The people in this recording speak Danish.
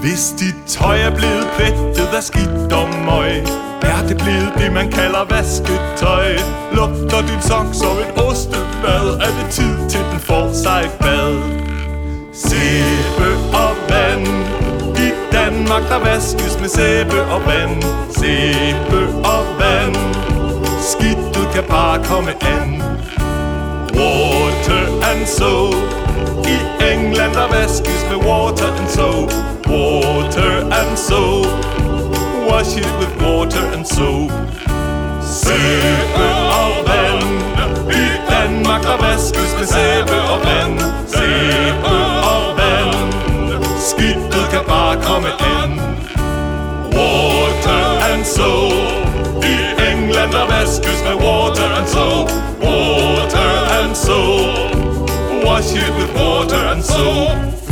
Hvis dit tøj er blevet plettet af skidt og møg, er det blevet det, man kalder vasketøj. Lugter din sok som et ostebad, er det tid til den får sig et bad. Sæbe og vand, i Danmark der vaskes med sæbe og vand. Sæbe og vand, skidtet kan bare komme an. Water and soap, i England der vaskes med water and soap. Water and soap, wash it with water and soap. Sæbe og vand, i Danmark der vaskes med sæbe og vand. Sæbe og vand, skidtet kan bare komme an. Water and soap, i England der vaskes med water and soap. Water and soap, wash it with water and soap.